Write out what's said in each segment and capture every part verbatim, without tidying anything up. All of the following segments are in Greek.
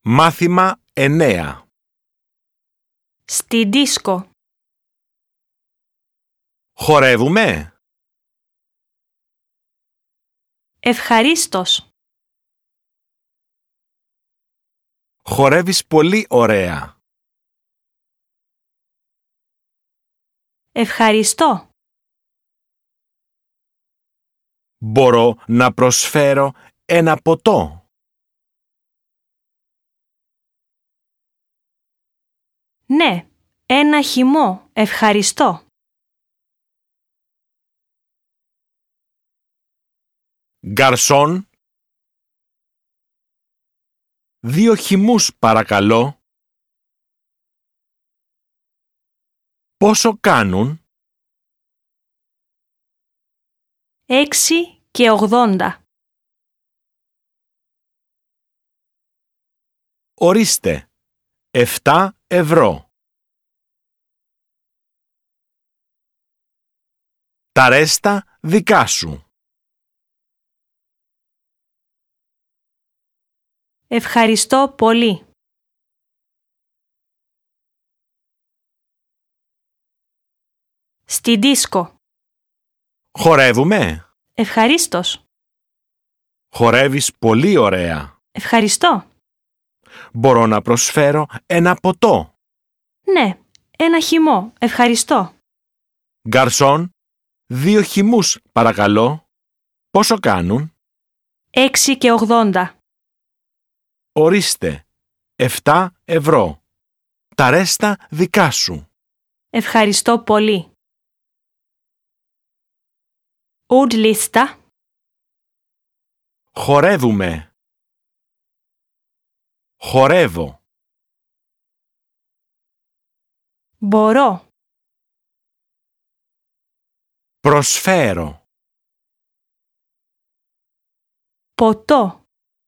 Μάθημα εννέα. Στη δίσκο. Χορεύουμε? Ευχαρίστως. Χορεύεις πολύ ωραία. Ευχαριστώ. Μπορώ να προσφέρω ένα ποτό? Ναι, ένα χυμό. Ευχαριστώ. Γκαρσόν, δύο χυμούς παρακαλώ. Πόσο κάνουν? Έξι και ογδόντα. Ορίστε, εφτά ευρώ. Τα ρέστα δικά σου. Ευχαριστώ πολύ. Στη δίσκο. Χορεύουμε? Ευχαρίστως. Χορεύεις πολύ ωραία. Ευχαριστώ. Μπορώ να προσφέρω ένα ποτό? Ναι, ένα χυμό. Ευχαριστώ. Γκαρσόν, δύο χυμούς παρακαλώ. Πόσο κάνουν? Έξι και ογδόντα. Ορίστε, εφτά ευρώ. Τα ρέστα δικά σου. Ευχαριστώ πολύ. Ordlista. Χορεύουμε. Χορεύω. Μπορώ. Προσφέρω. Ποτό.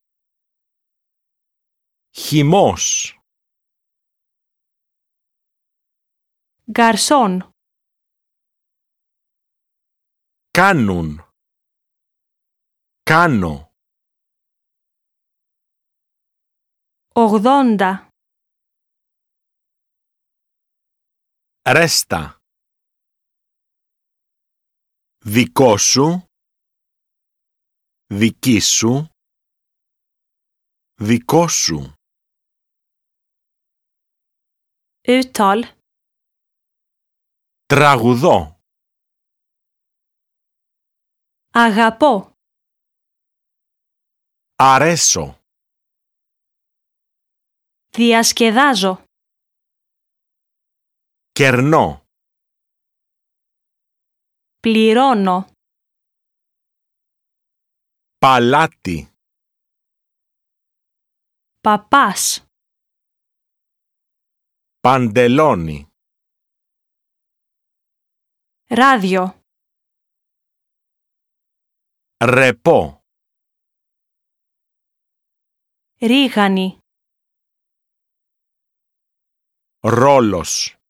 Χυμός. Γκαρσόν. Κάνουν. Κάνω. Ογδόντα. Ρέστα. Δικό σου. Δική σου. Δικό σου. Uttal. Τραγουδώ. Αγαπώ. Αρέσω. Διασκεδάζω. Κερνώ. Πληρώνω. Παλάτι. Παπάς. Παντελόνι. Ράδιο. Ρεπό. Ρίγανη. Ρόλος.